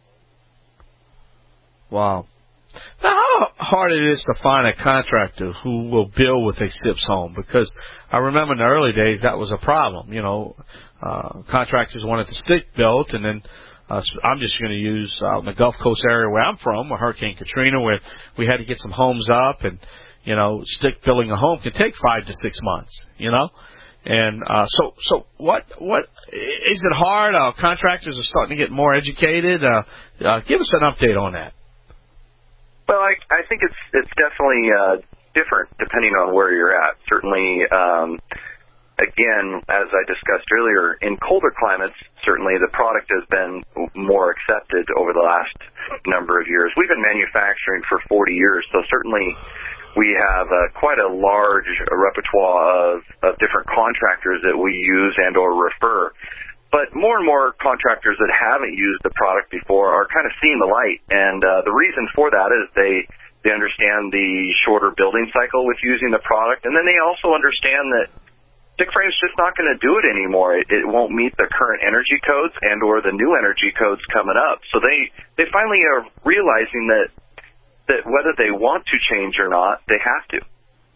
Wow. Now, how hard it is to find a contractor who will build with a S I Ps home? Because I remember in the early days that was a problem. You know, uh, contractors wanted the stick built, and then uh, I'm just going to use uh, the Gulf Coast area where I'm from, or Hurricane Katrina, where we had to get some homes up, and you know, stick building a home can take five to six months. You know, and uh, so so what what is it hard? Uh, contractors are starting to get more educated. Uh, uh, give us an update on that. Well, I, I think it's it's definitely uh, different depending on where you're at. Certainly, um, again, as I discussed earlier, in colder climates, certainly the product has been more accepted over the last number of years. We've been manufacturing for forty years, so certainly we have uh, quite a large repertoire of, of different contractors that we use and or refer. But more and more contractors that haven't used the product before are kind of seeing the light, and uh, the reason for that is they they understand the shorter building cycle with using the product, and then they also understand that stick frame's just not going to do it anymore. It, it won't meet the current energy codes and or the new energy codes coming up. So they they finally are realizing that that whether they want to change or not, they have to.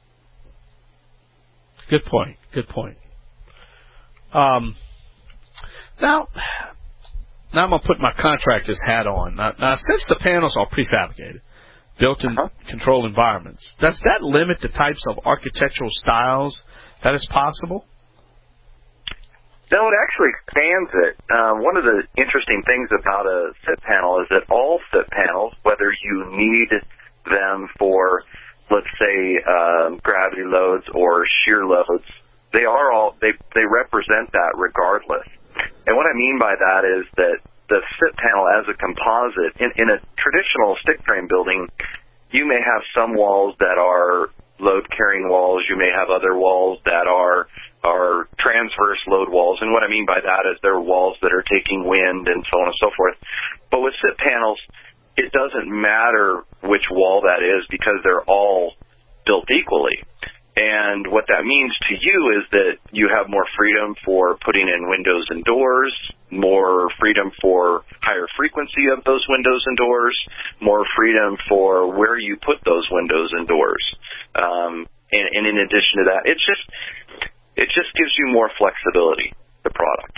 Good point. Good point. Um. Now, now I'm going to put my contractor's hat on. Now, now since the panels are prefabricated, built in uh-huh. controlled environments, does that limit the types of architectural styles that is possible? No, it actually expands it. Uh, one of the interesting things about a S I P panel is that all S I P panels, whether you need them for, let's say, uh, gravity loads or shear loads, they are all they they represent that regardless. And what I mean by that is that the S I P panel as a composite, in, in a traditional stick frame building, you may have some walls that are load-carrying walls. You may have other walls that are are transverse load walls. And what I mean by that is they're walls that are taking wind and so on and so forth. But with S I P panels, it doesn't matter which wall that is because they're all built equally. And what that means to you is that you have more freedom for putting in windows and doors, more freedom for higher frequency of those windows and doors, more freedom for where you put those windows and doors. Um, and, and in addition to that, it's just it just gives you more flexibility, the product.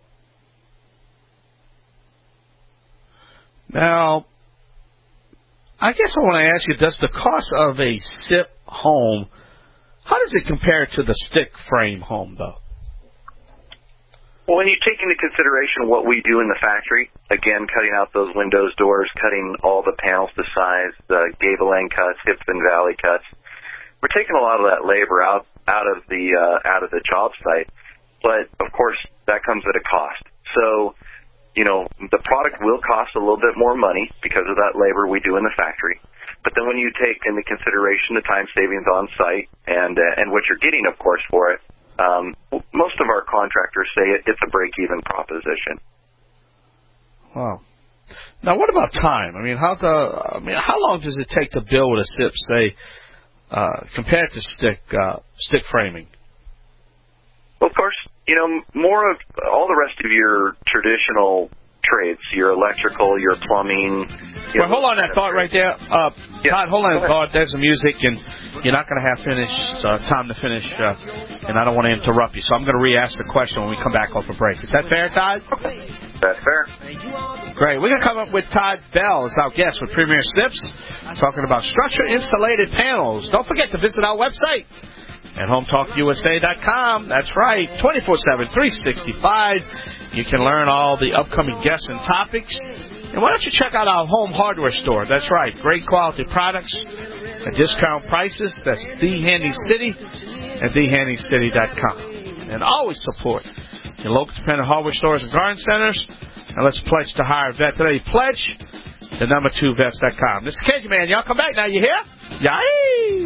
Now, I guess I want to ask you, does the cost of a S I P home, how does it compare to the stick frame home, though? Well, when you take into consideration what we do in the factory, again, cutting out those windows, doors, cutting all the panels to size, the gable end cuts, hip and valley cuts, we're taking a lot of that labor out out of the uh, out of the job site. But of course, that comes at a cost. So, you know, the product will cost a little bit more money because of that labor we do in the factory. But then when you take into consideration the time savings on site and uh, and what you're getting, of course, for it, um, most of our contractors say it, it's a break-even proposition. Wow. Now, what about time? I mean, how the I mean, how long does it take to build a S I P, say, uh, compared to stick uh, stick framing? Well, of course, you know, more of all the rest of your traditional trades, your electrical, your plumbing. Well, hold on that thought right there. Uh, yeah. Todd, hold on that thought. There's the music, and you're not going to have finish uh, time to finish, uh, and I don't want to interrupt you, so I'm going to re-ask the question when we come back off a break. Is that fair, Todd? That's fair. Great. We're going to come up with Todd Bell as our guest with Premier Sips, talking about structured insulated panels. Don't forget to visit our website at home talk U S A dot com. That's right, twenty-four seven, three sixty-five. You can learn all the upcoming guests and topics. And why don't you check out our home hardware store? That's right, great quality products at discount prices. That's The Handy City at the handy city dot com. And always support your local independent hardware stores and garden centers. And let's pledge to hire a vet today. Pledge the number two vets dot com. This is Cajun Man. Y'all come back now. You hear? Yay!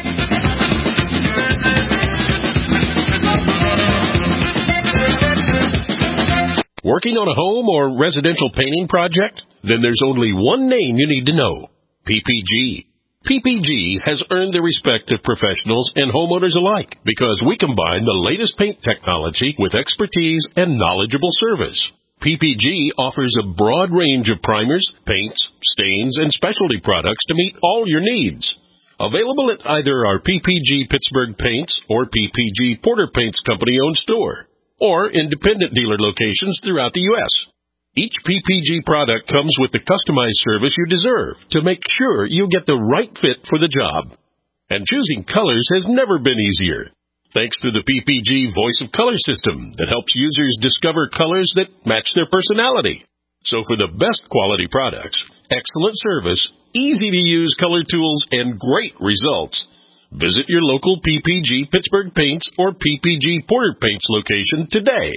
Working on a home or residential painting project? Then there's only one name you need to know. P P G. P P G has earned the respect of professionals and homeowners alike because we combine the latest paint technology with expertise and knowledgeable service. P P G offers a broad range of primers, paints, stains, and specialty products to meet all your needs. Available at either our P P G Pittsburgh Paints or P P G Porter Paints Company-owned store, or independent dealer locations throughout the U S Each P P G product comes with the customized service you deserve to make sure you get the right fit for the job. And choosing colors has never been easier, thanks to the P P G Voice of Color system that helps users discover colors that match their personality. So for the best quality products, excellent service, easy-to-use color tools, and great results, visit your local P P G Pittsburgh Paints or P P G Porter Paints location today.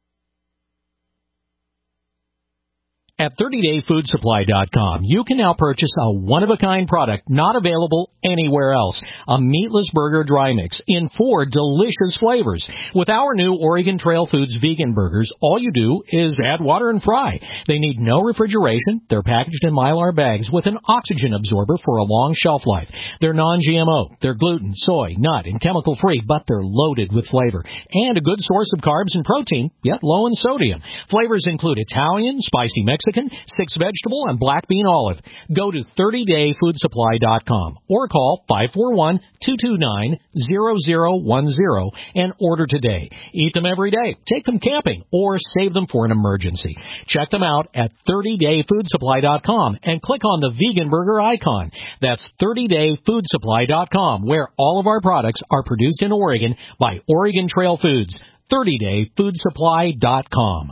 At thirty day food supply dot com, you can now purchase a one-of-a-kind product not available anywhere else, a meatless burger dry mix in four delicious flavors. With our new Oregon Trail Foods vegan burgers, all you do is add water and fry. They need no refrigeration. They're packaged in Mylar bags with an oxygen absorber for a long shelf life. They're non G M O. They're gluten, soy, nut, and chemical-free, but they're loaded with flavor and a good source of carbs and protein, yet low in sodium. Flavors include Italian, spicy Mexican, six vegetable, and black bean olive. Go to thirty day food supply dot com or call five four one, two two nine, zero zero one zero and order today. Eat them every day, take them camping, or save them for an emergency. Check them out at thirty day food supply dot com and click on the vegan burger icon. That's thirty day food supply dot com, where all of our products are produced in Oregon by Oregon Trail Foods. thirty day food supply dot com.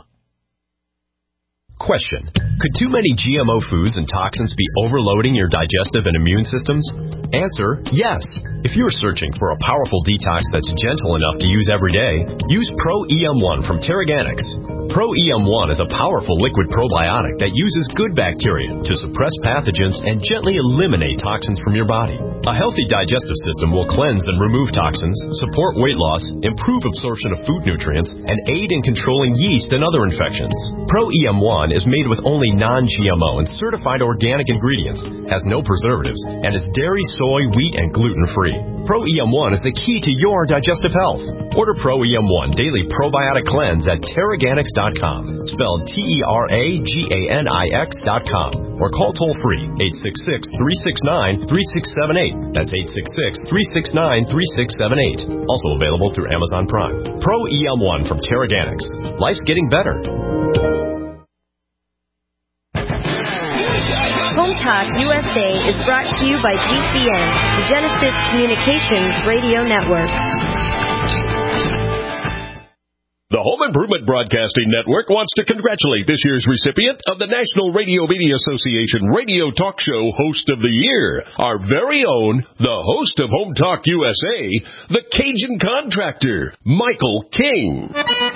Question. Could too many G M O foods and toxins be overloading your digestive and immune systems? Answer, yes. If you're searching for a powerful detox that's gentle enough to use every day, use Pro E M one from Terraganics. Pro E M one is a powerful liquid probiotic that uses good bacteria to suppress pathogens and gently eliminate toxins from your body. A healthy digestive system will cleanse and remove toxins, support weight loss, improve absorption of food nutrients, and aid in controlling yeast and other infections. Pro E M one is made with only non G M O and certified organic ingredients, has no preservatives, and is dairy, soy, wheat, and gluten-free. Pro E M one is the key to your digestive health. Order Pro E M one Daily Probiotic Cleanse at Terraganics dot com, spelled T E R A G A N I X dot com, or call toll-free eight six six, three six nine, three six seven eight. That's eight six six, three six nine, three six seven eight. Also available through Amazon Prime. Pro E M one from Terraganics. Life's getting better. Home Talk U S A is brought to you by G C N, the Genesis Communications Radio Network. The Home Improvement Broadcasting Network wants to congratulate this year's recipient of the National Radio Media Association Radio Talk Show Host of the Year, our very own, the host of Home Talk U S A, the Cajun Contractor, Michael King.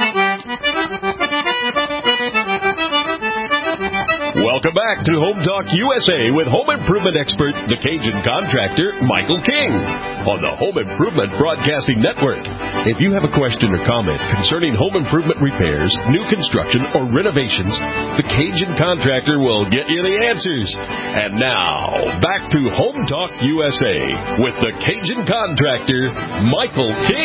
Welcome back to Home Talk U S A with home improvement expert, the Cajun Contractor, Michael King, on the Home Improvement Broadcasting Network. If you have a question or comment concerning home improvement repairs, new construction, or renovations, the Cajun Contractor will get you the answers. And now, back to Home Talk U S A with the Cajun Contractor, Michael King.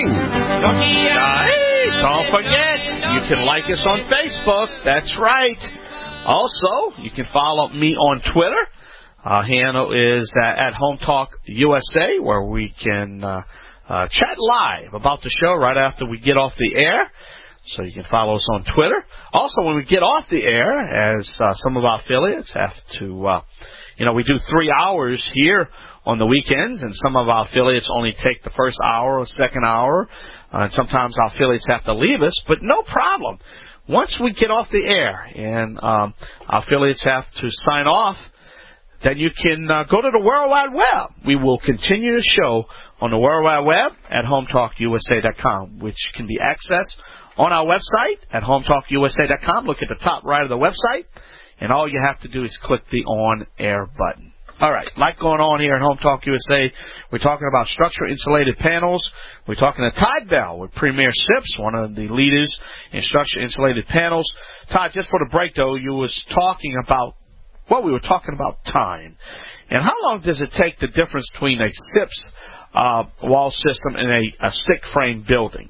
Guys, don't forget, you can like us on Facebook. That's right. Also, you can follow me on Twitter. Our handle is at, at Home Talk U S A, where we can uh, uh, chat live about the show right after we get off the air. So you can follow us on Twitter. Also, when we get off the air, as uh, some of our affiliates have to, uh, you know, we do three hours here on the weekends, and some of our affiliates only take the first hour or second hour, uh, and sometimes our affiliates have to leave us, but no problem. Once we get off the air and um, our affiliates have to sign off, then you can uh, go to the World Wide Web. We will continue the show on the World Wide Web at home talk U S A dot com, which can be accessed on our website at home talk U S A dot com. Look at the top right of the website, and all you have to do is click the on-air button. All right, like going on here at Home Talk U S A, we're talking about structure-insulated panels. We're talking to Todd Bell with Premier Sips, one of the leaders in structure-insulated panels. Todd, just for the break, though, you was talking about, well, we were talking about time. And how long does it take the difference between a SIPS uh, wall system and a, a stick frame building?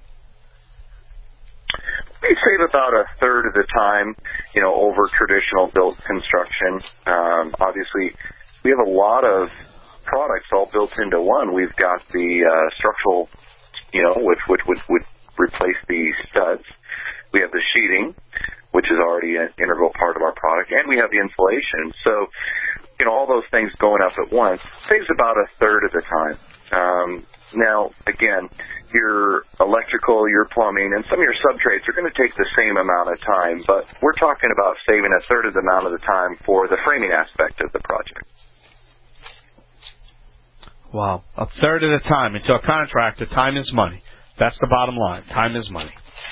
We save about a third of the time, you know, over traditional built construction. Um, obviously, we have a lot of products all built into one. We've got the uh, structural, you know, which which would would replace the studs. We have the sheeting, which is already an integral part of our product, and we have the insulation. So, you know, all those things going up at once saves about a third of the time. Um, now, again, your electrical, your plumbing, and some of your subtrades are going to take the same amount of time, but we're talking about saving a third of the amount of the time for the framing aspect of the project. Wow, a third of the time. And to a contractor, time is money. That's the bottom line. Time is money.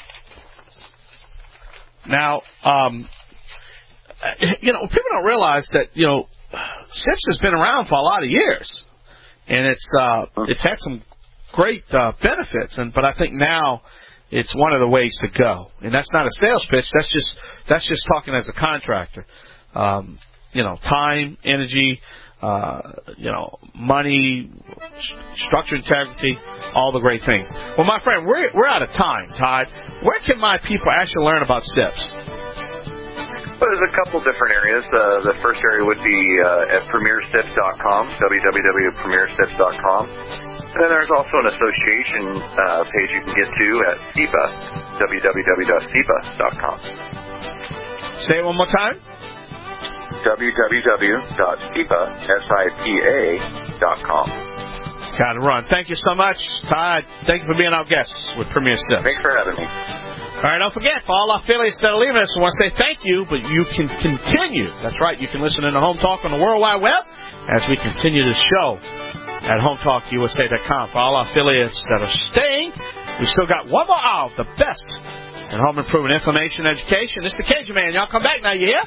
Now, um, you know, people don't realize that, you know, SIPS has been around for a lot of years, and it's uh, it's had some great uh, benefits. And but I think now it's one of the ways to go. And that's not a sales pitch. That's just that's just talking as a contractor. Um, you know, time, energy. Uh, you know, money, structure integrity, all the great things. Well, my friend, we're we're out of time, Todd. Where can my people actually learn about SIPS? Well, there's a couple different areas. Uh, the first area would be uh, at premier sips dot com, w w w dot premier sips dot com. And then there's also an association uh, page you can get to at S I P A, w w w dot S I P A dot com. Say it one more time. w w w dot S I P A, S I P A dot com. Got to run. Thank you so much, Todd. Thank you for being our guest with Premier Sips. Thanks for having me. All right, don't forget, for all our affiliates that are leaving us, I want to say thank you, but you can continue. That's right, you can listen in to Home Talk on the World Wide Web as we continue the show at home talk U S A dot com. For all our affiliates that are staying, we still got one more hour of the best in home improvement information and education. This is the Cajun Man. Y'all come back now, you hear?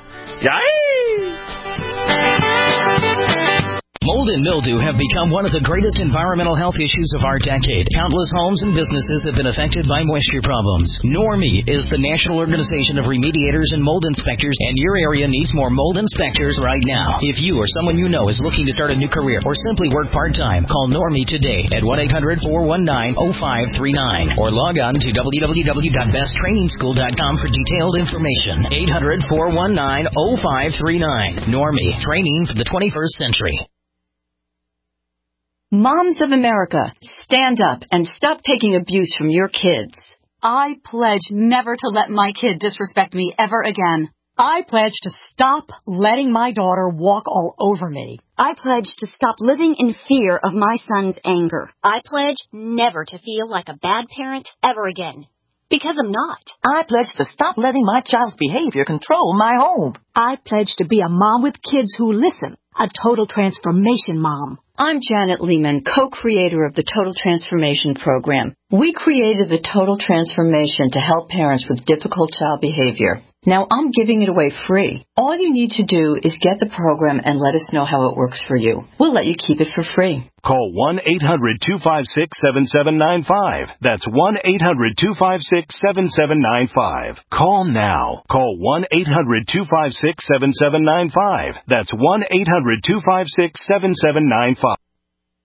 Yay! Mold and mildew have become one of the greatest environmental health issues of our decade. Countless homes and businesses have been affected by moisture problems. NORMI is the National Organization of Remediators and Mold Inspectors, and your area needs more mold inspectors right now. If you or someone you know is looking to start a new career or simply work part-time, call NORMI today at one eight hundred four one nine oh five three nine or log on to w w w dot best training school dot com for detailed information. eight hundred four one nine oh five three nine. NORMI, training for the twenty-first century. Moms of America, stand up and stop taking abuse from your kids. I pledge never to let my kid disrespect me ever again. I pledge to stop letting my daughter walk all over me. I pledge to stop living in fear of my son's anger. I pledge never to feel like a bad parent ever again. Because I'm not. I pledge to stop letting my child's behavior control my home. I pledge to be a mom with kids who listen. A total transformation mom. I'm Janet Lehman, co-creator of the Total Transformation Program. We created the Total Transformation to help parents with difficult child behavior. Now I'm giving it away free. All you need to do is get the program and let us know how it works for you. We'll let you keep it for free. Call one eight hundred two five six seven seven nine five. That's one eight hundred two five six seven seven nine five. Call now. Call one eight hundred two five six seven seven nine five. That's one eight hundred two five six seven seven nine five.